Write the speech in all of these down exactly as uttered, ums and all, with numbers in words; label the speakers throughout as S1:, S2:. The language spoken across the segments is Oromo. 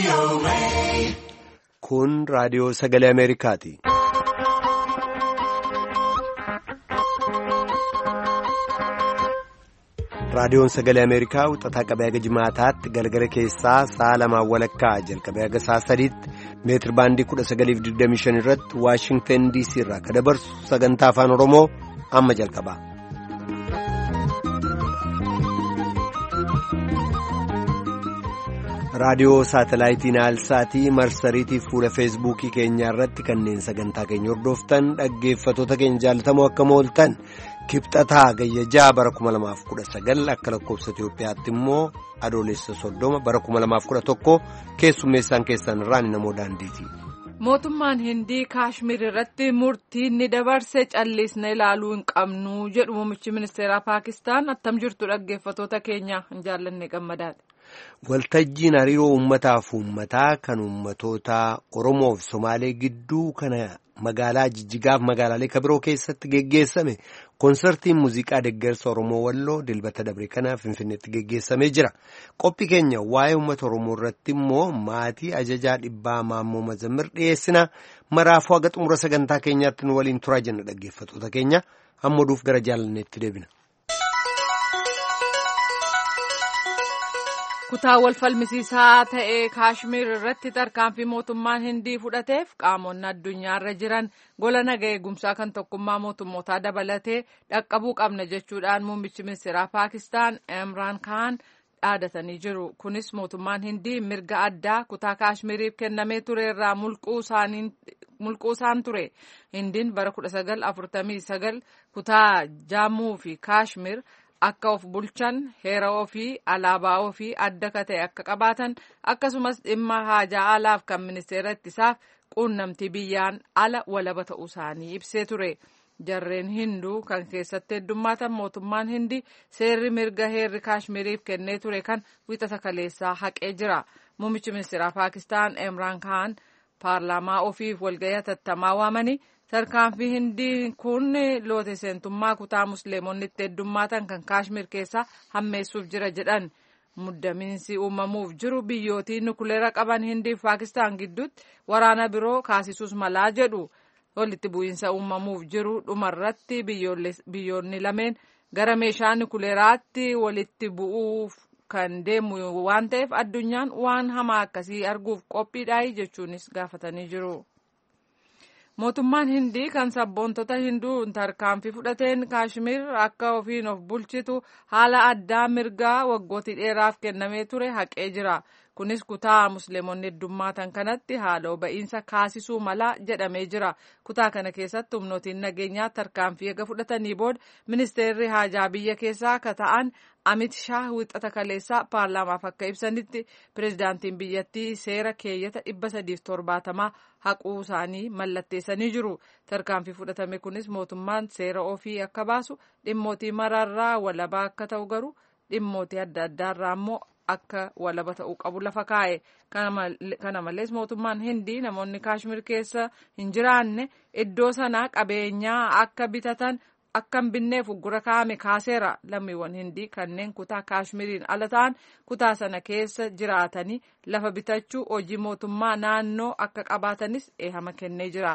S1: Kun raadiyoo sagalee Ameerikaati. Raadiyoon sagalee Ameerikaa wixataa qabee haga jimaataatti galgala keessaa sa'a lamaan walakkaa jalqabee haga sa'a sadiitti meetir baandii kudha sagaliif digdamii shan irratti Waashingtan D C irraa kan dabarsu sagantaa afaan Oromoo amma jalqaba. Raadiyoo saatalaayitii Naalsaatii marsariitii fuula feesbuukii keenyaa irratti kanneen sagantaa keenya hordoftan dhaggeeffatoota keenya jaalatamoo akka mooltan kibxataa gayyajaa bara kuma lamaaf kudha sagal akka lakkoofsa Itoophiyaatti immoo adoolessa soddoma bara kuma lamaaf kudha tokko keessummeessaan keessan irraan namoo daandiiti.
S2: Mootummaan Hindii Kaashmir irratti murtii ni dabarse callisne ilaaluu hin qabnu jedhu muummichi ministeeraa Paakistaan attam jirtu dhaggeeffatoota keenya hin jaallanne gammadaadha.
S1: Waltajjiin hariiroo uummataaf uummataa kan uummatoota Oromoo fi Somaalee gidduu kana magaalaa Jijjigaaf magaalaalee kabiroo keessatti geggeessame konsertiin muuziqaa deeggarsa Oromoo Walloo dilbata dabre kana Finfinneetti geggeessamee jira. Qophii keenya waa'ee uummata Oromoo irratti immoo maatii ajajaa dhibbaa Maammoo Mazammir dhiyeessina. Maraafuu haga xumura sagantaa keenyaatti nu waliin turaa jenna dhaggeeffatoota keenya amma oduuf gara jaalanneetti deebina.
S2: Kutaa wal falmisiisaa ta'e Kaashmir irratti tarkaanfii mootummaan Hindii fudhateef qaamonni addunyaarra jiran gola nagaa eegumsaa kan tokkummaa mootummootaa dabalatee dhaqqabuu qabna jechuudhaan muummichi ministeeraa Paakistaan Imraan Khan dhaadatanii jiru. Kunis mootummaan Hindii mirga addaa kutaa Kaashmiriif kennamee ture irraa mulquu isaan ture. Hindiin bara kudha sagal afurtamii sagal kutaa Jaamuu fi Kaashmir akka of bulchan heera ofii alaabaa ofii adda ta'e akka qabaatan akkasumas dhimma haajaa alaaf kan ministeera ittisaaf quunnamtii biyyaan ala walaba ta'uu isaanii ibsee ture. Jarreen hinduu kan keessatti heddummaatan mootummaan Hindii seerri mirga heerri Kaashmiriif kennee ture kan wixata kaleessaa haqee jira. Muummichi ministeeraa Paakistaan Imraan Khan paarlaamaa ofiif walgahii hatattamaa waamanii tarkaanfii Hindii kun loote seentummaa kutaa musliimonni itti heddummaatan kan Kaashmir keessaa hammeessuuf jira jedhan. Muddamiinsi uumamuuf jiru biyyootiin nukuleera qaban Hindii fi Paakistaan gidduutti waraana biroo kaasisuus malaa jedhu. Walitti bu'iinsa uumamuuf jiru dhumarratti biyyoonni lameen gara meeshaa nukuleeraatti walitti bu'uuf kan deemu waan ta'eef addunyaan waan hamaa akkasii arguuf qophiidhaayi jechuunis gaafatanii jiru. Mootummaan Hindii kan sabboontota Hinduun tarkaanfii fudhateen Kaashmir akka ofiin of bulchitu haala addaa mirgaa waggootii dheeraaf kennamee ture haqee jira. Kunis kutaa musliimonni heddummaatan kanatti haaloo ba'iinsa kaasisuu mala jedhamee jira. Kutaa kana keessatti humnootiin nageenyaa tarkaanfii eega fudhatanii booda ministeerri haajaa biyya keessaa akka ta'an Amit Shah wixata kaleessaa paarlaamaaf akka ibsanitti pirezidaantiin biyyattii seera keeyyata dhibba sadiif torbaatamaa haquu isaanii mallatteessanii jiru. Tarkaanfii fudhatame kunis mootummaan seera ofii akka baasu dhimmootii maraarraa walabaa akka ta'u garuu dhimmootii adda addaarraa immoo akka walaba ta'uu qabu lafa kaa'e. Kana malees mootummaan Hindii namoonni Kaashmir keessa hin jiraanne iddoo sanaa qabeenyaa akka bitatan akka hin binneef uggura kaa'ame kaaseera. Lammiiwwan Hindii kanneen kutaa Kaashmiriin ala ta'an kutaa sana keessa jiraatanii lafa bitachuu hojii mootummaa naannoo akka qabaatanis eehama kennee jira.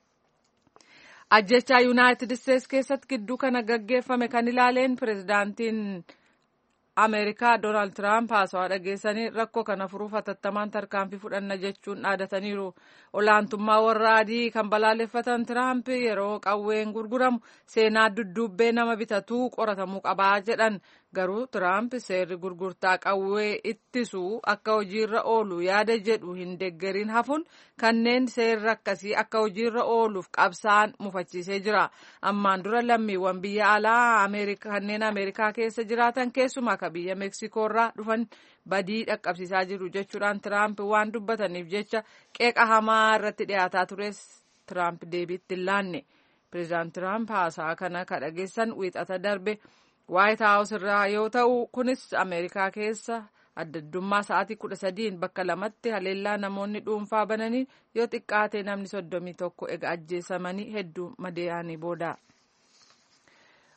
S2: Ajjechaa Yuunaayitid Isteetsi keessatti gidduu kana gaggeeffame kan ilaaleen pirezidaantiin Ameerikaa Doonaald Tiraamp haasawaa dhageessanii rakkoo kana furuuf hatattamaan tarkaanfii fudhanna jechuun dhaadataniiru. Olaantummaa warra adii kan balaaleffatan Tiraamp yeroo qawween gurguramu seenaa dudduubbee nama bitatuu qoratamuu qabaa jedhan. Garuu Tiraamp seerri gurgurtaa qawwee ittisuu akka hojiirra oolu yaada jedhu hin deeggariin hafuun kanneen seerri akkasii akka hojiirra ooluuf qabsaan mufachiisee jira. Ammaan dura lammiiwwan biyya alaa kanneen Ameerikaa keessa jiraatan keessumaa akka biyya Meksikoorraa dhufan badii dhaqqabsiisaa jiru jechuudhaan Tiraamp waan dubbataniif jecha qeeqa hamaa irratti dhiyaataa tures Tiraamp deebiitti hin laanne. Pireezidaant Tiraamp haasaa kana kan dhageessan wiixata darbe Waayit Haawus irraa yoo ta'u kunis Ameerikaa keessa addaddummaa sa'aatii kudha sadiin bakka lamatti haleellaa namoonni dhuunfaa bananii yoo xiqqaate namni soddomii tokko ega ajjeesamanii hedduu madeessanii booda.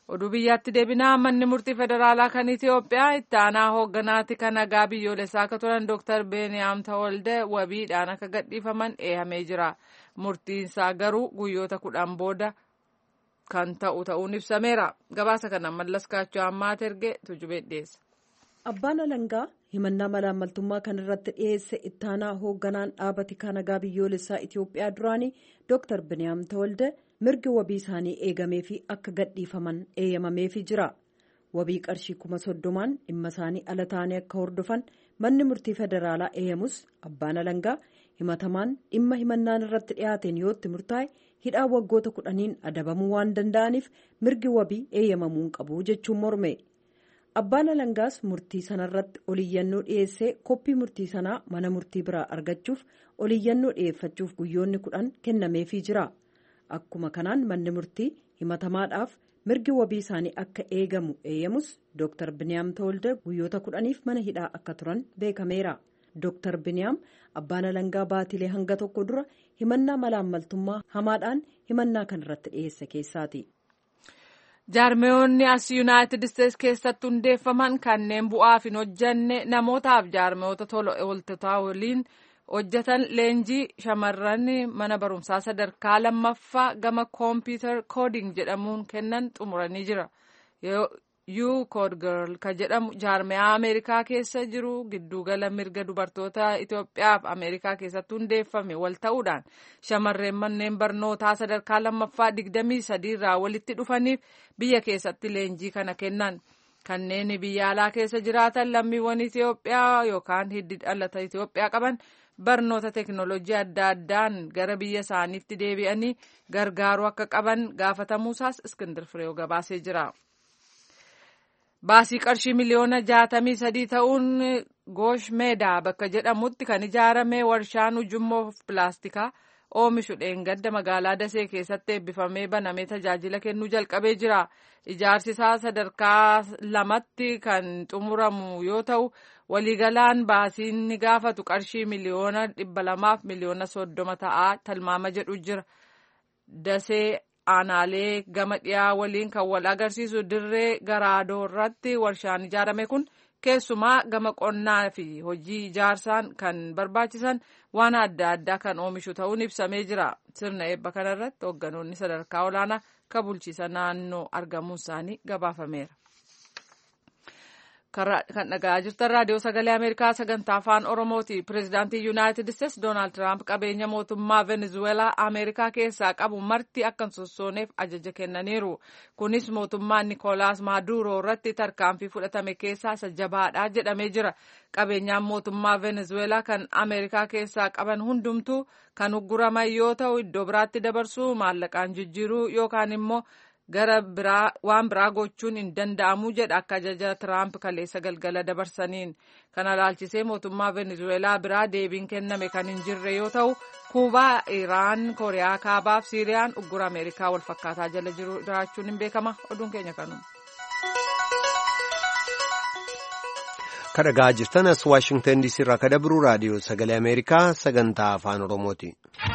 S2: Oduu biyyaatti deebinaa manni murtii federaalaa kan Itiyoophiyaa itti aanaa hoogganaatti kan nagaa biyyoolessaa akka turan Dooktar Beniyaam Tawolde wabiidhaan akka gadhiifaman eeyyamee jira. Murtiinsaa garuu guyyoota kudhan booda kan ta'u ta'uun ibsameera. Gabaasa kana Mallas Kaachoo ammaat erge tujubee dhiyeessa.
S3: Abbaan alangaa himannaa malaammaltummaa kan irratti dhiyeesse itti aanaa hoogganaan dhaabati kan nagaa biyyoolessaa Itiyoophiyaa duraanii Dooktar Beniyaam Tawolde mirgi wabii isaanii eegamee fi akka gadhiifaman eeyyamameefii jira. Wabii qarshii kuma soddomaan dhimma isaanii ala ta'anii akka hordofan manni murtii federaalaa eeyyamus abbaan alangaa himatamaan dhimma himannaan irratti dhiyaateen yoo itti murtaa'e hidhaa waggoota kudhaniin adabamuu waan danda'aniif mirgi wabii eeyyamamuu hin qabu jechuun morme. Abbaan alangaas murtii sanarratti oliyyannoo dhiyeessee koppii murtii sanaa mana murtii biraa argachuuf oliyyannoo dhiyeeffachuuf guyyoonni kudhan kennameefii jira. Akkuma kanaan manni murtii himatamaadhaaf mirgi wabii isaanii akka eegamu eeyyamus Dooktar Beniyaam Tawolde guyyoota kudhaniif mana hidhaa akka turan beekameera. Dooktar Beniyaam abbaan alangaa baatilee hanga tokko dura himannaa malaammaltummaa hamaadhaan himannaa kan irratti dhiyeesse keessaati.
S2: Jaarmeewonni as Yuunaayitid Isteetsi keessatti hundeeffaman kanneen bu'aaf hin hojjanne namootaaf jaarmeewota tola ooltotaa waliin hojjetan leenjii shamarran mana barumsaa sadarkaa lammaffaa gama koompiyuutar kooding jedhamuun kennan xumuranii jira. U Code Girl kan jedhamu jaarmeyaa Ameerikaa keessa jiru giddugala mirga dubartoota Itoophiyaaf Ameerikaa keessatti hundeeffame wal ta'uudhaan shamarreen manneen barnootaa sadarkaa lammaffaa digdamii sadii irraa walitti dhufaniif biyya keessatti leenjii kana kennan. Kanneen biyya alaa keessa jiraatan lammiiwwan Itoophiyaa yookaan hiddi dhalata Itoophiyaa qaban barnoota teknoolojii adda addaan gara biyya isaaniitti deebi'anii gargaaruu akka qaban gaafatamuusaas Iskindir Fireew gabaasee jira. Baasii qarshii miliyoona jaatamii sadii ta'uun Goosh Meedaa bakka jedhamutti kan ijaarame warshaan ujummoo pilaastikaa oomishu dheengadda magaalaa Dasee keessatti eebbifamee banamee tajaajila kennuu jalqabee jira. Ijaarsi isaa sadarkaa lamatti kan xumuramu yoo ta'u waliigalaan baasiin ni gaafatu qarshii miliyoona dhibba lamaaf miliyoona soddoma ta'aa tilmaama jedhu jira. Dasee aanaalee gama dhiyaa waliin kan wal agarsiisu dirree garaadoo irratti warshaan ijaarame kun keessumaa gama qonnaa fi hojii ijaarsaan kan barbaachisan waan adda addaa kan oomishu ta'uun ibsamee jira. Sirna eebba kanarratti hoogganoonni sadarkaa olaanaa kan bulchiisa naannoo argamuun isaanii gabaafameera. Kan dhaga'aa jirtan raadiyoo sagalee Ameerikaa sagantaa afaan Oromooti. Pireezidaantii Yuunaayitid Isteetsi Doonaald Tiraamp qabeenya mootummaa Venezuelaa Ameerikaa keessaa qabu marti akka hin sossooneef ajaja kennaniiru. Kunis mootummaan Nikolaas Maaduroo irratti tarkaanfii fudhatame keessaa isa jabaadha jedhamee jira. Qabeenyaan mootummaa Venezuelaa kan Ameerikaa keessaa qaban hundumtuu kan ugguraman yoo ta'u iddoo biraatti dabarsuu maallaqaan jijjiiruu yookaan immoo gara biraa waan biraa gochuun hin danda'amu jedha akka ajaja Tiraamp kaleessa galgala dabarsaniin. Kana ilaalchisee mootummaa Venezuelaa biraa deebiin kenname kan hin jirre yoo ta'u Kuubaa, Iraan, Kooriyaa Kaabaaf Siiriyaan uggura Ameerikaa wal fakkaataa jala jiraachuun hin beekama. Oduun keenya kanuma.
S1: Kan dhaga'aa jirtan as Waashingtan diisii irraa kan dabru raadiyoo sagalee Ameerikaa sagantaa afaan Oromooti.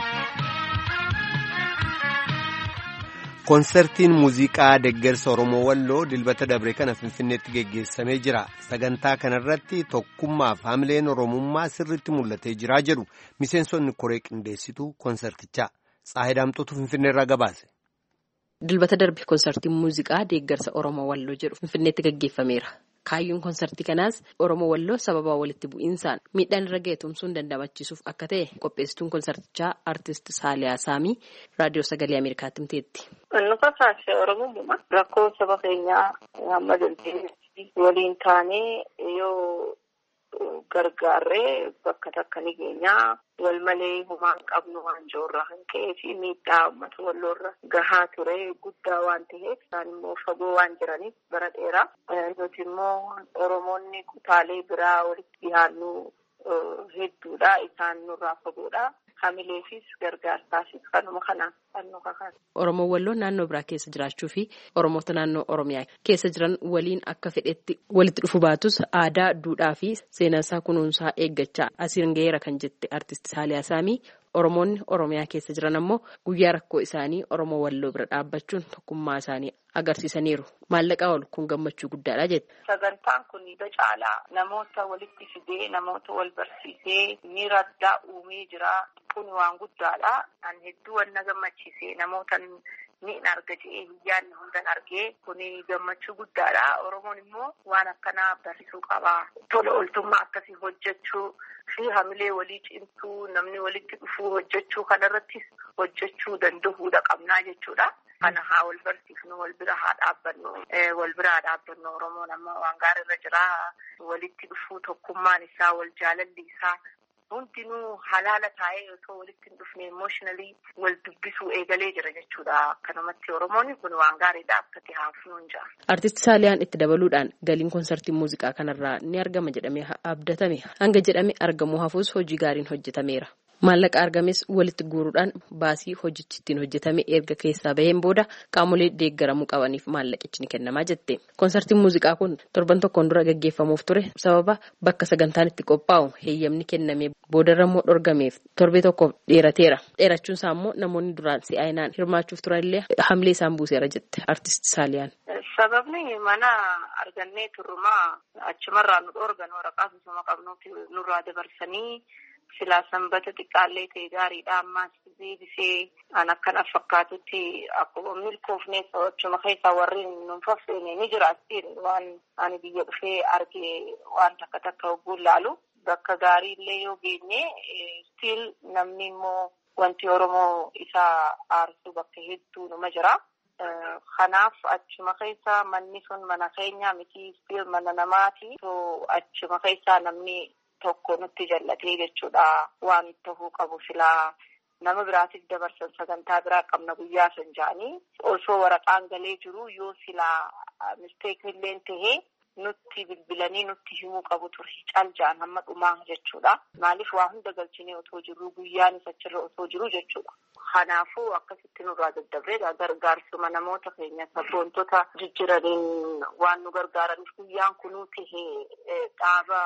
S1: Konsertiin muuziqaa deeggarsa Oromoo Walloo dilbata dabre kana Finfinneetti geggeessamee jira. Sagantaa kanarratti tokkummaaf hamileen Oromummaa sirriitti mul'atee jira jedhu miseensonni koree qindeessituu konsertichaa. Tsaahidaamtuutu Finfinneerraa gabaase.
S4: Dilbata darbe konsertiin muuziqaa deeggarsa Oromoo Walloo jedhu Finfinneetti geggeeffameera. Kaayyoon konsertii kanaas Oromoo Walloo sababa walitti bu'iinsaan miidhaan irra ga'e tumsuun dandamachiisuuf akka ta'e qopheessituun konsertichaa artist Saaliyaa Saamii raadiyoo sagalee Ameerikaatti himteetti.
S5: Wanni fakkaate Oromummaa rakkoo saba keenyaa hamma dandeenye waliin taanee yoo gargaarree bakka takka ni geenyaa wal malee humaan qabnu waan joorraa kan ka'ee fi miidhaa uummata walloorra gahaa ture guddaa waan ta'eef isaan immoo fagoo waan jiraniif bara dheeraa nuti immoo Oromoonni kutaalee biraa walitti dhiyaannu hedduudha isaan nurraa fagoodha. Hamileefis gargaarsaafis kanuma kanaan fannoo kakaasa.
S4: Oromoo Walloo naannoo biraa keessa jiraachuu fi Oromoota naannoo Oromiyaa keessa jiran waliin akka fedhetti walitti dhufu baatus aadaa, duudhaa fi seenaasaa kunuunsaa eeggachaa asiin gaheera kan jette artist Saaliyaa Saamii. Oromoonni Oromiyaa keessa jiran ammoo guyyaa rakkoo isaanii Oromoo Walloo bira dhaabbachuun tokkummaa isaanii agarsiisaniiru. Maallaqaa ol kun gammachuu guddaadha jette.
S5: Sagantaan kun caalaa namoota walitti fidee namoota wal barsiisee miira addaa uumee jira. Kun waan guddaadha. An hedduu wanna gammachiisee namoota ni arga jedhee biyyaan hundan argee kun gammachuu guddaadha. Oromoon immoo waan akkanaa barsiisuu qaba. Tola ooltummaa akkasii hojjechuu fi hamilee walii cimsuu namni walitti dhufuu hojjechuu kanarratti hojjechuu danda'uudha qabnaa jechuudha. Kana haa wal barsiifnu wal bira haa dhaabbannu wal bira haa dhaabbannu Oromoon amma waan gaariirra jira walitti dhufuu tokkummaan isaa wal jaalalli isaa hundinuu halaala taa'ee osoo walitti hin dhufne emotionally wal dubbisuu eegalee jira jechuudha. Akkanumatti Oromoon kun waan gaariidha akkati haafnu hin jira.
S4: Artisti Saaliyaan itti dabaluudhaan galiin konsartii muuziqaa kanarraa ni argama jedhamee abdatame hanga jedhame argamuu hafuus hojii gaariin hojjetameera. Maallaqa argames walitti guuruudhaan baasii hojichi ittiin hojjetame erga keessaa baheen booda qaamolee deeggaramuu qabaniif maallaqichi ni kennamaa jette. Konsartiin muuziqaa kun torban tokkoon dura gaggeeffamuuf ture sababa bakka sagantaan itti qophaa'u heeyyamni kennamee boodarra immoo dhorgameef torbee tokkoof dheerateera. Dheerachuun isaa immoo namoonni duraan si'aayinaan hirmaachuuf turanillee hamlee isaan buuseera jette artisti Saaliyaan.
S5: Sababni mana argannee turrumaa achumarraa nu dhorgan waraqaa suma qabnuufi nurraa dabarsanii silaa sanbata xiqqaallee ta'e gaariidha ammaas deebisee an akkana fakkaatutti akkuma milkoofnee achuma keessaa warri nun faffeene ni jiraattiin waan ani biyya dhufee arge waan takka takka hogguun laalu bakka gaariillee yoo geenye stiil namni immoo wanti Oromoo isaa aarsuu bakka hedduu numa jira. Kanaaf achuma keessaa manni sun mana keenya miti stiil mana namaati. So achuma keessaa namni tokko nutti jallatee jechuudha waan tahuu qabu silaa nama biraatiif dabarsan sagantaa biraa qabna guyyaa san jaanii osoo waraqaan galee jiru yoo silaa mistake illee tahee nutti bilbilanii nutti himuu qabu ture caljaan hamma dhumaa jechuudha. Maaliif waa hunda galchinee otoo jiru guyyaan achirra otoo jiru jechuudha. Kanaafuu akkasitti nurraa daddabree gargaarsuma namoota keenya sabboontota jijjiiraniin waan nu gargaaraniif guyyaan kunuu tahee dhaaba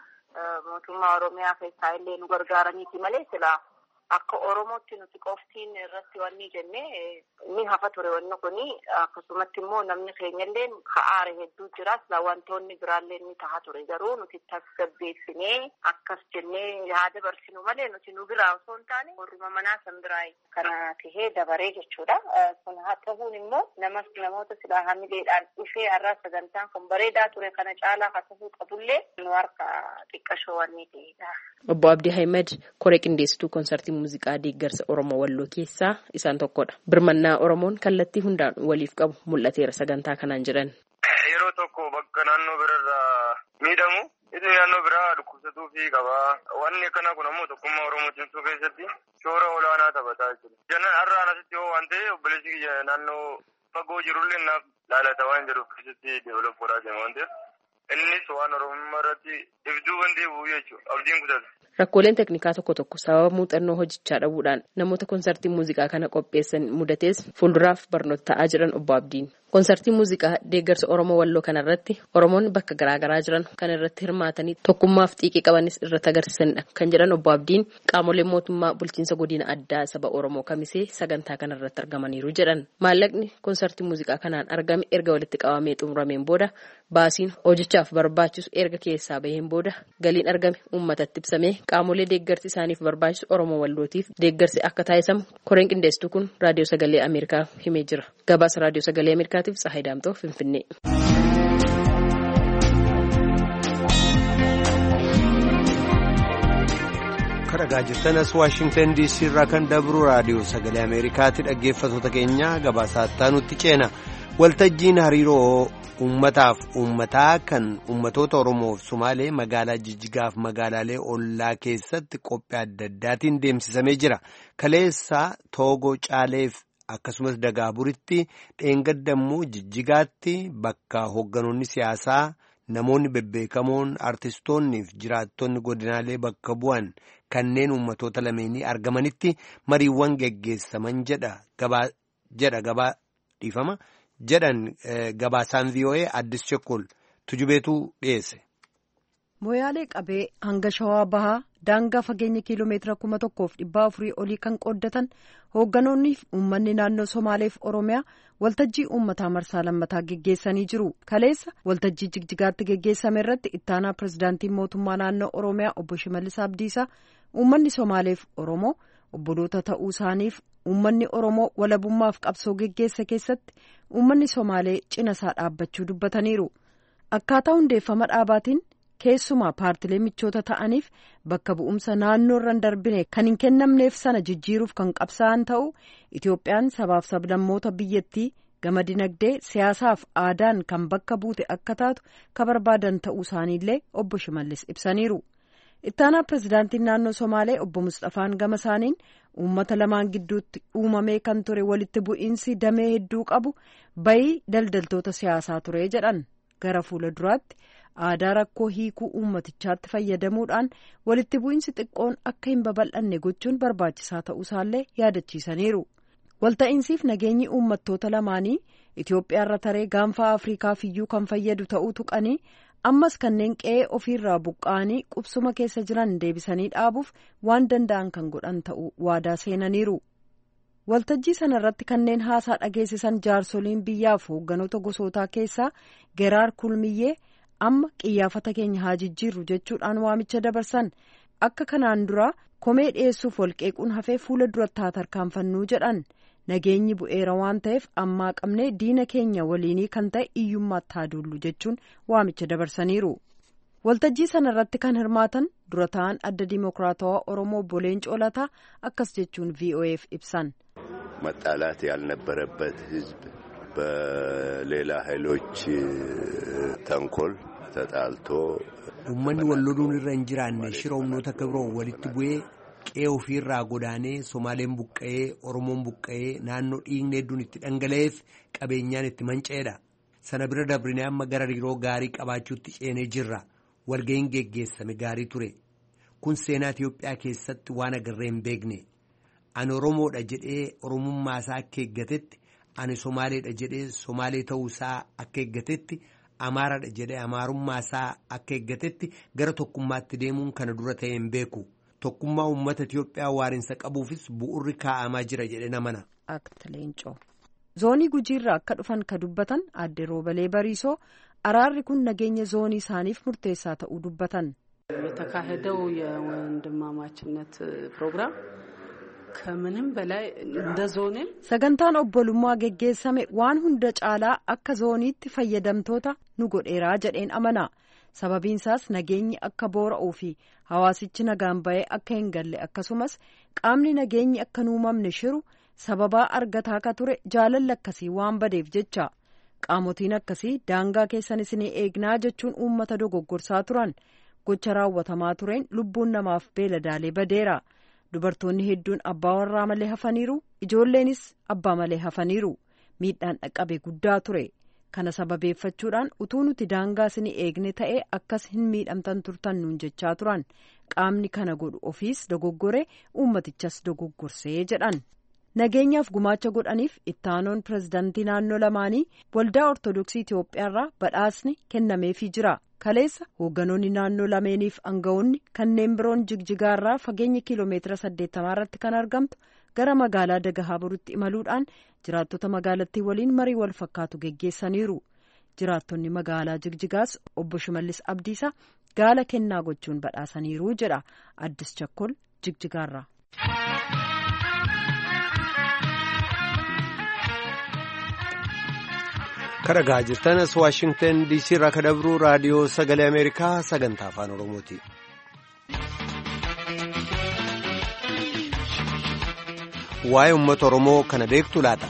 S5: mootummaa Oromiyaa keessaa illee nu gargaaraniiti malee silaa akka Oromootti nuti qoftiin irratti wanni jennee ni hafa ture wanni kuni akkasumatti immoo namni keenyallee ka'aare hedduu jira silaa wantoonni biraallee ni taha ture garuu nuti tasgabbeessinee akkas jennee yaada barsinu malee nuti nu biraa osoo hin taane warruma manaa san biraa kana tahee dabaree jechuudha. Kun haa ta'uun immoo namas namoota silaa hamileedhaan dhufee har'aa sagantaan kun bareedaa ture kana caalaa haa ta'uu qabullee nu harka xiqqashoo wanni ta'edha.
S4: Obbo Abdii Ahmed koree qindeessituu konsartii muuziqaa deeggarsa Oromoo Walloo keessaa isaan tokkodha. Birmannaa Oromoon kallattii hundaan waliif qabu mul'ateera sagantaa kanaan jedhan.
S6: Yeroo tokko bakka naannoo birarraa miidhamu inni naannoo biraa dhukkubsatuu fi qaba. Wanni akkana kun ammoo tokkummaa Oromoo cimsuu keessatti shoora olaanaa taphataa jira. Jannan har'aan asitti yoo waan ta'e obboleessi kiyya naannoo fagoo jirullee naaf laalata waan jedhuuf keessatti deevelop godhaa jira waan ta'eef innis waan Oromummaa irratti ibsuu waan ta'eef jechuudha. Abdiin kutata.
S4: Rakkooleen teknikaa tokko tokko sababa muuxannoo hojichaa dhabuudhaan namoota konsartii muuziqaa kana qopheessan mudatees fuulduraaf barnoota ta'aa jiran obbo Abdiin. Konsartii muuziqaa deeggarsa Oromoo Walloo kanarratti Oromoonni bakka garaagaraa jiran kan irratti hirmaatanii tokkummaaf xiiqii qabanis irratti agarsiisanidha kan jedhan obbo Abdiin qaamoleen mootummaa bulchiinsa godina addaa saba Oromoo kamisee sagantaa kanarratti argamaniiru jedhan. Maallaqni konsartii muuziqaa kanaan argame erga walitti qabamee xumurameen booda baasiin hojichaaf barbaachisu erga keessaa baheen booda galiin argame uummatatti ibsamee qaamolee deeggarsi isaaniif barbaachisu Oromoo Wallootiif deeggarsi akka taasisamu koreen qindeessituu kun raadiyoo sagalee Ameerikaa himee jira. Gabaasa raadiyoo sagalee Ameerikaatiif Tsahaay Daamtoo Finfinnee.
S1: Karagaa jirtanas Waashingtan D C irraa kan dabru raadiyoo sagalee Ameerikaatti dhaggeeffattoota keenya gabaasaa nutti ceena. Waltajjiin hariiroo ummataaf ummataa kan ummatoota Oromoof Somaalee magaalaa Jijjigaaf magaalaalee ollaa keessatti qophii adda addaatiin deemsisamee jira. Kaleessa Toogoo Caaleef akkasumas Dagaaburitti dheengaddammuu Jijjigaatti bakka hoogganoonni siyaasaa namoonni bebbeekamoon artistoonni fi jiraattonni godinaalee bakka bu'an kanneen ummatoota lameenii argamanitti mariiwwan geggeessaman jedha gabaa jedha gabaa dhiifama. jedhan gabaasaan V O A Addis Chekkol tujubeetu dhiyeesse.
S3: Moyaalee qabee hanga shawaa bahaa daangaa fageenya kiiloomeetira kuma tokkoof dhibbaa afurii olii kan qooddatan hoogganoonni fi uummanni naannoo Somaaleef Oromiyaa waltajjii uummataa marsaa lammataa geggeessanii jiru. Kaleessa waltajjii Jigjigaatti geggeessame irratti ittaanaa pirezidaantiin mootummaa naannoo Oromiyaa obbo Shimallis Abdiisaa uummanni Somaaleef Oromoo obboloota ta'uu isaaniif uummanni Oromoo walabummaaf qabsoo geggeessa keessatti uummanni Somaalee cina isaa dhaabbachuu dubbataniiru. Akkaataa hundeeffama dhaabaatiin keessumaa paartilee michoota ta'aniif bakka bu'umsa naannoo irra hin darbine kan hin kennamneef sana jijjiiruuf kan qabsaa'an ta'uu Itoophiyaan sabaaf sablammoota biyyattii gama dinagdee siyaasaaf aadaan kan bakka buute akka taatu ka barbaadan ta'uu isaaniillee obbo Shimallis ibsaniiru. Ittaanaa pirezidaantiin naannoo Somaalee obbo Mustafaan gama isaaniin uummata lamaan gidduutti uumamee kan ture walitti bu'iinsi damee hedduu qabu bayii daldaltoota siyaasaa ture jedhan. Gara fuula duraatti aadaa rakkoo hiikuu uummatichaatti fayyadamuudhaan walitti bu'iinsi xiqqoon akka hin babal'anne gochuun barbaachisaa ta'uusaallee yaadachiisaniiru. Walta'iinsiif nageenyi uummattoota lamaanii Itoophiyaarra taree gaanfaa Afriikaaf iyyuu kan fayyadu ta'uu tuqanii ammas kanneen qe'ee ofiirraa buqqa'anii qubsuma keessa jiran deebisanii dhaabuuf waan danda'an kan godhan ta'uu waadaa seenaniiru. Waltajjii sana irratti kanneen haasaa dhageessisan jaarsoliin biyyaaf hoogganoota gosootaa keessaa Geraar Kulmiyyee amma qiyyaafata keenya haa jijjiirru jechuudhaan waamicha dabarsan akka kanaan duraa komee dhiyeessuuf walqeequun hafee fuula duratti haa tarkaanfannuu jedhan nageenyi bu'eera waan ta'eef ammaa qabnee diina keenya waliinii kan ta'e iyyummaatti haa duullu jechuun waamicha dabarsaniiru. Waltajjii sana irratti kan hirmaatan dura ta'an adda Dimookiraatawaa Oromoo Leencoo Lataa akkas jechuun V O F ibsan.
S7: መጣላት ያልነበረበት ህዝብ በሌላ ኃይሎች ተንኮል ተጣልቶ
S1: uummanni walloluun irra hin jiraanne shira humnoota kibroo walitti bu'ee qe'ee ofiirraa godaanee Somaaleen buqqa'ee Oromoon buqqa'ee naannoo dhiigni hedduun itti dhangala'eef qabeenyaan itti manca'eedha. Sana bira dabrinee amma gara hariiroo gaarii qabaachuutti ceenee jirra. Walga'iin geggeessame gaarii ture. Kun seenaa Itiyoophiyaa keessatti waan agarree hin beekne. Ani Oromoodha jedhee Oromummaa isaa akka eeggatetti, ani Somaaleedha jedhee Somaalee ta'uu isaa akka eeggatetti, Amaaraadha jedhee Amaarummaa isaa akka eeggatetti gara tokkummaatti deemuun kana dura ta'ee hin beeku. Tokkummaa uummata Itiyoophiyaa waarinsa qabuufis bu'urri kaa'amaa jira jedhee namana.
S3: Akta Leencoo. Zoonii Gujiirraa akka dhufan ka dubbatan Aadde Roobalee Bariisoo araarri kun nageenya zoonii isaaniif murteessaa ta'uu dubbatan.
S8: የተካሄደው የወንድማማችነት ፕሮግራም ከምንም በላይ እንደ ዞኔ
S3: sagantaan obbolummaa geggeessame waan hunda caalaa akka zooniitti fayyadamtoota nu godheeraa jedheen amana. Sababiin isaas nageenyi akka boora'uu fi hawaasichi nagaan ba'ee akka hin galle akkasumas qaamni nageenyi akka hin uumamne shiru sababaa argataa akka ture jaalalli akkasii waan badeef jecha. Qaamotiin akkasii daangaa keessanis ni eegnaa jechuun uummata dogoggorsaa turan. Gocha raawwatamaa tureen lubbuun namaaf beeladaalee badeera. Dubartoonni hedduun abbaa warraa malee hafaniiru, ijoolleenis abbaa malee hafaniiru. Miidhaan dhaqqabe guddaa ture. Kana sababeeffachuudhaan utuu nuti daangaas ni eegne ta'ee akkas hin miidhamtan turtan nuun jechaa turan. Qaamni kana godhu ofiis dogoggore uummatichas dogoggorsee jedhan. Nageenyaaf gumaacha godhaniif ittaanoon pirezidaantii naannoo lamaanii waldaa Ortodoksii Itoophiyaarraa badhaasni kennameefii jira. Kaleessa hoogganoonni naannoo lameeniif aangawoonni kanneen biroon Jigjigaarraa fageenya kiiloomeetira saddeettamaa irratti kan argamtu gara magaalaa Dagahaaburitti imaluudhaan jiraattota magaalattii waliin marii wal fakkaatu geggeessaniiru. Jiraattonni magaalaa Jigjigaas obbo Shimallis Abdiisaa gaala kennaa gochuun badhaasaniiru jedha Addis Chakkol Jigjigaarraa.
S1: Karagaa jirtanas Waashingtan D C irraa kan dabru raadiyoo sagalee Ameerikaa sagantaa afaan Oromooti. Waa'ee uummata Oromoo kana beektu laata?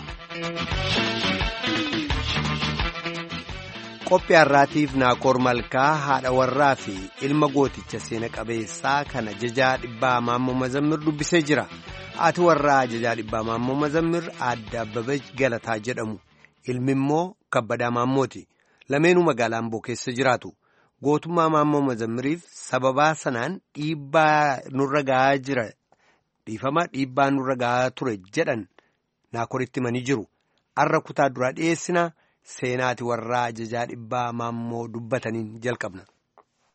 S1: Qophii har'aatiif Naakoor Malkaa haadha warraa fi ilma gooticha seena qabeessaa kan ajajaa dhibbaa Maammoo Mazammir dubbisee jira. Haati warraa ajajaa dhibbaa Maammoo Mazammir Aadde Abbabech Galataa jedhamu. Ilmi immoo Kabbadaa Maammooti. Lameenuu magaalaa Amboo keessa jiraatu. Gootummaa Maammoo Mazammiriif sababaa sanaan dhiibbaa nurra gahaa jira. Dhiifama dhiibbaa nurra gahaa ture jedhan Naakoritti himanii jiru. Har'a kutaa duraa dhiyeessina seenaati warraa ajajaa dhibbaa Maammoo dubbataniin jalqabna.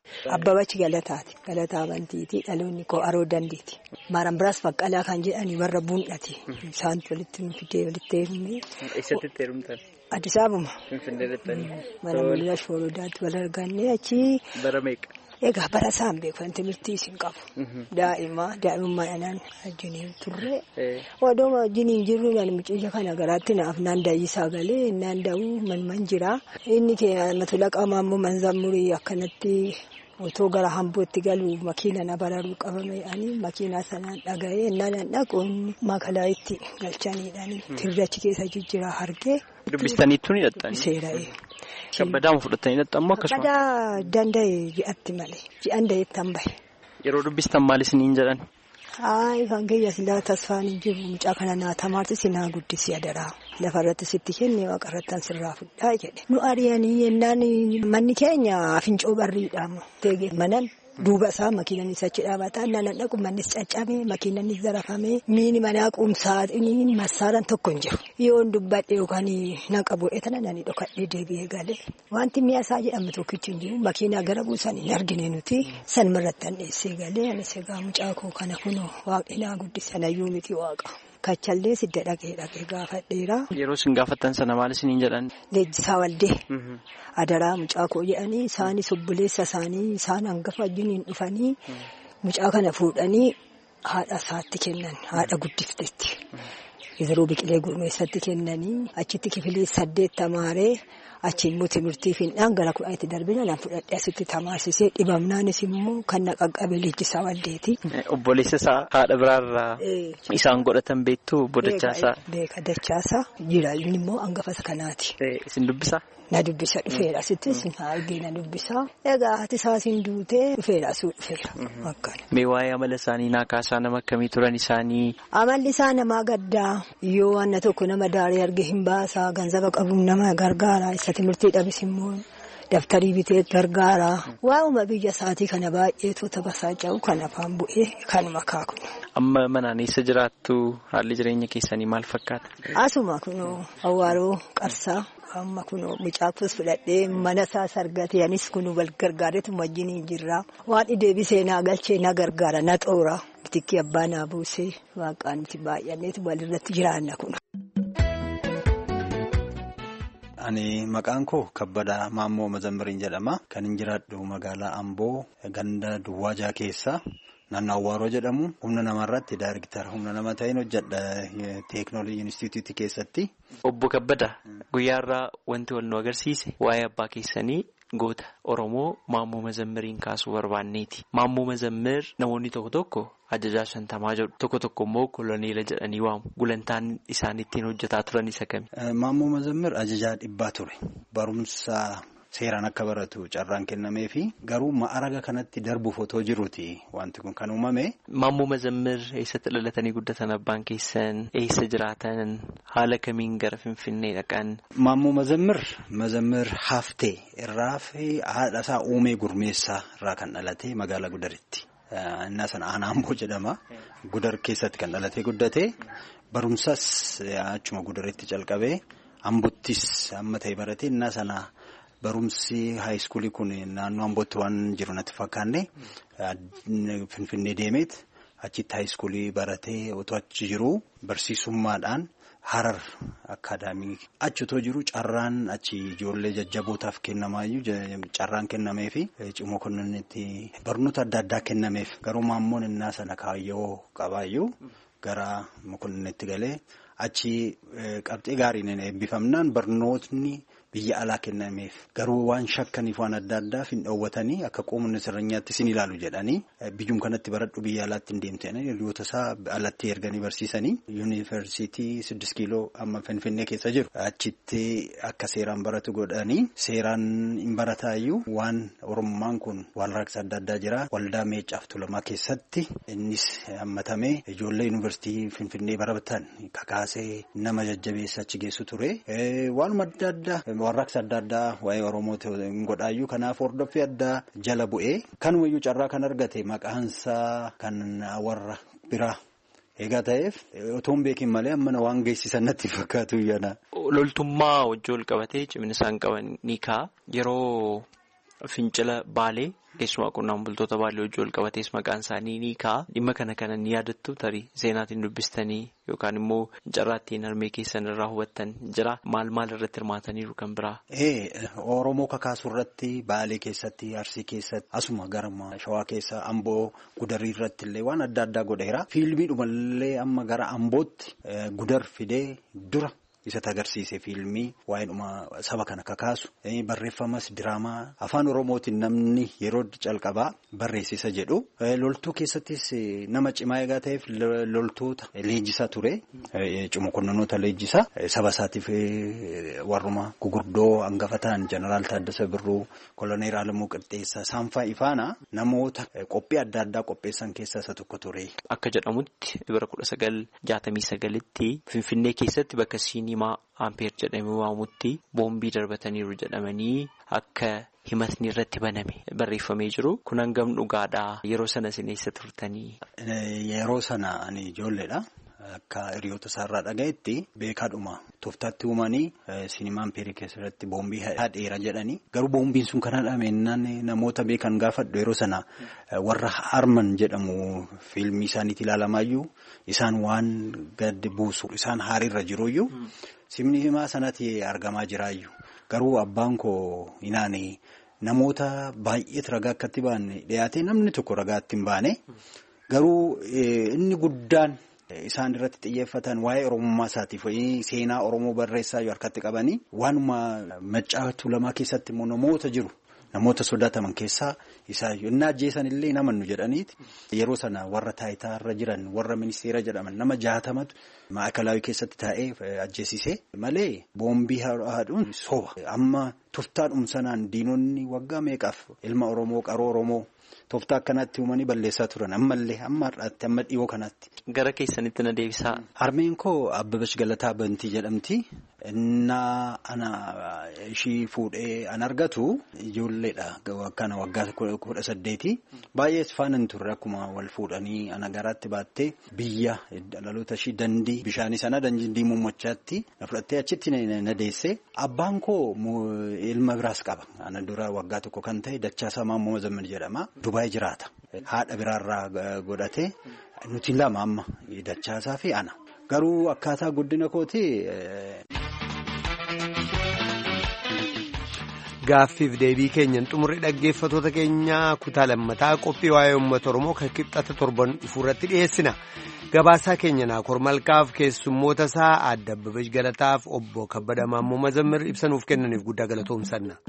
S9: Abbabachi Galataati. Galataa Bantiiti. Dhaloonni koo Aroo Dandiiti. Maaran biraas Baqqalaa kan jedhani warra buun'ati. Isaan walitti fidee walitti heerumne.
S10: Eessatti itti heerumtan?
S9: Addis Ababa.
S10: Finfinnee deettanii?
S9: Mana mul'ina shoorodaatti wal arganne achi.
S10: Bara meeqa?
S9: Egaa bara isaan beekan timirtii isin qabu. Daa'ima daa'imummaa anaan wajjiniin turre. Odoo wajjiniin jirru naan mucayya kana garaatti naaf naan daayyisaa galee naan daa'uu manman jira. Inni keenya matulaqaa maammoo manzammurii akkanatti otoo gara hambootti galu makiina na bararuu qabame ani makiinaa sanaan dhaga'ee naan dhaquun makalaa itti galchaniidhaani tirrachi keessa jijjiraa hargee.
S10: Dubbistaniitu ni hidhattanii?
S9: Seera'ee.
S10: Kabbadaama fudhatanii hidhattammoo akkasuma?
S9: Kabbadaa danda'e ji'atti malee ji'an da'eettan bahe.
S10: Yeroo dubbistan maal isiniin jedhan?
S9: Haa kan kiyya silaa tasfaan hin jiru mucaa kana naa tamaarti sinaa guddisi adaraa lafarratti sitti kenne waaqarrattan sirraa fudhaa jedhe. Nu ari'anii yennaan manni keenya fincoo barriidhaamu teegee manan. Duuba isaa makiinaan isa achi dhaabataa naan dhaqu mannis caccabee makiinaan zarafamee miini manaa quumsaatiin massaaraan tokko hin jiru. Yoon dubbadhe yookaan naqa bu'ee tana nani dhokadhee deebi'ee galee wanti mi'a isaa jedhamu tokkichi hin jiru makiinaa gara buusan hin argine nuti san marrattan dheessee galee anis egaa mucaa koo kana kunoo waaqinaa guddisan ayyuu miti waaqa. Kachallee sidda dhaqee dhaqee gaafadheera.
S10: Yeroo isin gaafattan sana maal isiniin jedhan?
S9: Leenjisaa Waldee. Adaraa mucaa koo jedhanii isaanis obboleessa isaanii isaan hangafa wajjiniin dhufanii mucaa kana fuudhanii haadha isaatti kennan haadha guddifteetti. Yeroo biqilee gurmeessatti kennanii achitti kifilii saddeet tamaaree achi immoo timirtii fiindhaan gara kudhanitti darbina naan fudhadhee asitti tamaarsisee dhibamnaanis immoo kan na qaqqabe Leenjisaa Waldeeti.
S10: Obboleessa isaa haadha biraarraa isaan godhatan beektu obbo Dachaasaa?
S9: Beeka Dachaasaa jira inni immoo hangafa kanaati.
S10: Isin dubbisaa?
S9: Na dubbisa dhufeera sittis argee na dubbisa. Egaa ati isaasiin duutee dhufeera asuu dhufeera.
S10: Mee waa'ee amala isaanii naa kaasaa nama akkamii turan isaanii?
S9: Amalli isaa namaa gaddaa yoo wanna tokko nama daaree arge hin baasaa ganzaba qabuun nama gargaara isa timirtii dhabis immoo daftarii bitee gargaara. Waa'uma biyya isaatii kana baay'ee toota basaaca'u kan afaan bu'ee kanuma kaakunu.
S10: Amma manaan eessa jiraattu haalli jireenya keessanii maal fakkaata?
S9: Asuma kunoo awwaaroo qarsaa. Amma kunoo mucaafus fudhadhee mana isaa sargatee anis kunuu wal gargaareetu wajjin jirra. Waan deebisee naa galchee na gargaara na xoora. Bitikki abbaa naa buusee waaqaan itti baay'anneetu walirratti jiraanna kun.
S11: Ani maqaan koo Kabbadaa Maammoo Mazammiriin jedhama. Kan hin jiraadhu magaalaa Amboo ganda Duwwaajaa keessa. Naannoo Awwaaroo jedhamu humna namarratti daayiriktar humna nama ta'een hojjedha teeknooloojii inistituutii keessatti.
S10: Obbo Kabbadaa guyyaarraa wanti wal nu agarsiise waa'ee abbaa keessanii goota Oromoo Maammoo Mazammiriin kaasuu barbaanneeti. Maammoo Mazammir namoonni tokko tokko ajajaa shantamaa jedhu tokko tokko immoo koloneela jedhanii waamu. Gulantaan isaan ittiin hojjetaa turan isa kami?
S11: Maammoo Mazammir ajajaa dhibbaa ture. Barumsa seeraan akka baratu carraan kennamee fi garuu ma'araga kanatti darbuuf otoo jiruuti wanti kun kan uumame.
S10: Maammoo Mazammir eessatti dhalatanii guddatan abbaan keessan eessa jiraatan haala kamiin gara Finfinnee dhaqan?
S11: Maammoo Mazammir Mazammir Haftee irraa fi haadha isaa Uumee Gurmeessaa irraa kan dhalate magaalaa Gudaritti. Innaa sana aanaa Amboo jedhama. Gudar keessatti kan dhalatee guddate barumsas achuma Gudaritti calqabee Ambottis amma ta'e barate innaa sana. Barumsi haayiskuulii kun naannoo Ambootti waan jiru natti fakkaanne Finfinnee deemeet achitti haayiskuulii baratee otoo achi jiru barsiisummaadhaan Harar Akaadaamii achi otoo jiru carraan achi ijoollee jajjabootaaf kennamaayyuu carraan kennameef cimoo kunnitti barnoota adda addaa kennameef garuu maammoon innaa sana kaayyoo qabaayyuu gara mokonnitti galee achi qabxee gaariin eebbifamnaan barnootni. Biyya alaa kennameef garuu waan shakkaniif waan adda addaaf hin dhoowwatanii akka qoomni sirnyaatti sin ilaalu jedhanii biyyum kanatti baradhu biyya alaatti hin deemtanii hiriyoota isaa alatti erganii barsiisanii yuunivarsiitii siddis kiiloo amma Finfinnee keessa jiru achitti akka seeraan baratu godhanii seeraan hin barataayyuu waan oromummaan kun wal raaksa adda addaa jira waldaa meecaaf tulamaa keessatti innis hammatamee ijoollee yuunivarsiitii Finfinnee baratan kakaasee nama jajjabeessa achi geessu ture waan adda addaa. Warraaqsa adda addaa waa'ee Oromooti godhaayyuu kanaaf hordoffii addaa jala bu'ee kanumayyuu carraa kan argate maqaansaa kan warra biraa eegaa ta'eef otoon beekin malee ammana waan geessisan natti fakkaatu yana.
S10: Loltummaa wajjin wal qabatee cimina isaan qaban ni ka'a yeroo fincila Baalee keessumaa qonnaan bultoota Baalee hojii wal qabatees maqaan isaanii ni ka'a. Dhimma kana kana ni yaadattu tarii seenaatiin dubbistanii yookaan immoo carraattiin harmee keessan irraa hubattan jira. Maal maal irratti hirmaataniiru kan biraa?
S11: Oromoo kakaasuu irratti Baalee keessatti, Arsii keessatti, asuma gara Shawaa keessa, Amboo, Gudarii irratti illee waan adda addaa godheera. Fiilmii dhumallee amma gara Ambootti Gudar fidee dura isatti agarsiise fiilmii waa'eedhuma saba kana kakaasu. Barreeffamas diraamaa afaan Oromootiin namni yeroo calqabaa barreessisa jedhu. Loltuu keessattis nama cimaa egaa ta'eef loltoota leenjisaa ture. Cimokonnonoota leenjisaa saba isaatiif warruma gugurdoo hangafa ta'an Jeneraal Taaddasee Birruu, Koloneel Alamuu Qixxeessaa, Saanfaa Ifaanaa namoota qophii adda addaa qopheessan keessaa isa tokko ture.
S10: Akka jedhamutti bara kudha sagal jaatamii sagalitti Finfinnee keessatti bakka siinii Ampeer jedhamee waamutti boombii darbataniiru jedhamanii akka himatni irratti baname barreeffamee jiru. Kun hangam dhugaadhaa? Yeroo sana isin eessa turtanii?
S11: Yeroo sana ani ijoolleedha. Akka hiriyoota isaarraa dhagayetti beekaadhuma tooftaatti uumanii sinimaa Ampeerii keessatti boombii hadheera jedhanii. Garuu boombiin sun kan hadhameenyaan namoota beekan gaafadhu yeroo sana warra Harman jedhamu fiilmii isaaniitti ilaalamaayyuu isaan waan gadi buusu isaan haariirra jiruyyuu sinimaa sanatti argamaa jiraayyuu. Garuu abbaan koo inaani namoota baay'eetu ragaa akkatti baane dhiyaatee namni tokko ragaatti hin baane. Garuu inni guddaan isaan irratti xiyyeeffatan waa'ee Oromummaa isaatiif seenaa Oromoo barreessaa yoo harkatti qabanii waanuma Maccaa Tuulamaa keessatti immoo namoota jiru. Namoota sodaataman keessaa isaa inni ajjeesan illee namannu jedhaniiti. Yeroo sana warra taayitaarra jiran warra ministeera jedhaman nama jaatamatu maakalaawii keessatti taa'ee ajjeesise malee boombii haadhuun soba. Amma toftaadhum sanaan diinonni waggaa meeqaaf ilma Oromoo qaroo Oromoo tooftaa akkanatti uumanii balleessaa turan ammallee amma har'aatti amma dhiyoo kanatti.
S10: Gara keessanitti na deebisaa.
S11: Harmeen koo Abbabash Galataa Bantii jedhamti. Innaa ana ishii fuudhee an argatu ijoolleedha. Akkana waggaa kudha saddeeti. Baay'ees faanan turre akkuma wal fuudhanii ana garaatti baattee biyya dhaloota ishii dandii bishaanii sana dandii muummachaatti na fudhattee achitti na deesse. Abbaan koo ilma biraas qaba. Ana dura waggaa tokko kan ta'e Dachaasaa Maammoo Mazammil jedhama. Dubaay jiraata. Haadha biraarraa godhate nuti lama amma Dachaasaa fi ana. Garuu akkaataa guddina kooti.
S1: Gaaffiif deebii keenyan xumurri dhaggeeffatoota keenyaa kutaa lammataa qophii waa'ee uummata Oromoo kan kibxata torban dhufuurratti dhiyeessina. Gabaasaa keenya Naakoor Malkaaf keessummoota isaa Aadde Abbabash Galataaf obbo Kabbada Maammoo Mazammir ibsanuuf kennaniif guddaa galatoomsanna.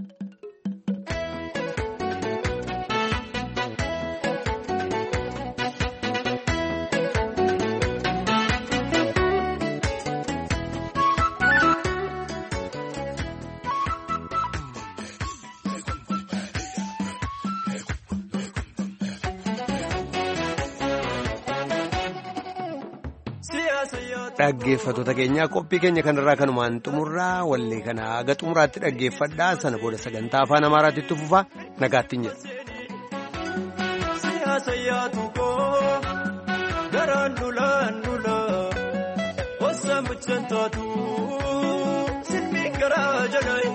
S1: Dhaggeeffatoota keenyaa qophii keenya kanarraa kanumaan xumurraa wallee kana haga xumuraatti dhaggeeffadhaa sana booda sagantaa afaan Amaaraatti itti fufaa nagaattiin jedha. Siyaasa yaadu koo garaan dulaan dulaa osoo mucaan taatu silmi garaa jalaayi.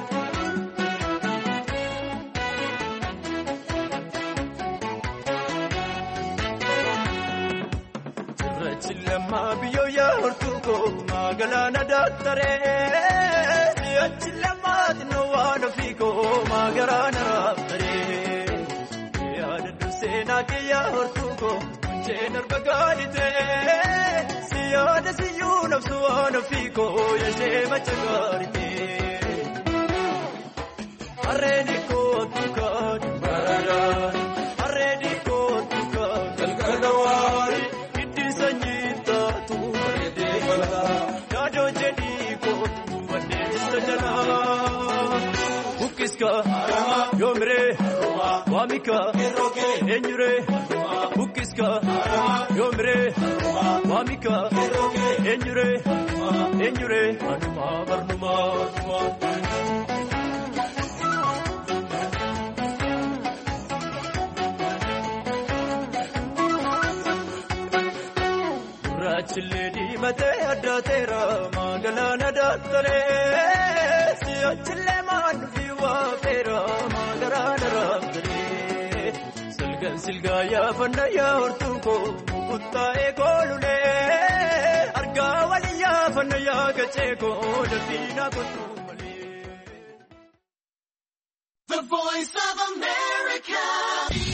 S1: Chilama biyo ya hortuko magalana daktare chilama dino wana fiko magarana raftare ya dusena ke ya hortuko jenar bagalite siya desiyu nafsu wana fiko ya shema chagarite arredi ko tuka barara arredi ko tuka kalkalawari Bukiska, Yomre, Wamika, Enyure, Bukiska, Yomre, Wamika, Enyure, Enyure, Anuma, Barnuma, Rachiledi mate adatera, Magalana datare. Chile man viwa
S12: baafeera magaraa daraabdee silgaan silgaa yaafannaa yaa'ortuun koo kuttaa'ee koolulee argaa waliin yaafannaa yaagachee koo dalbiinaa kottuu malee. The Voice of America.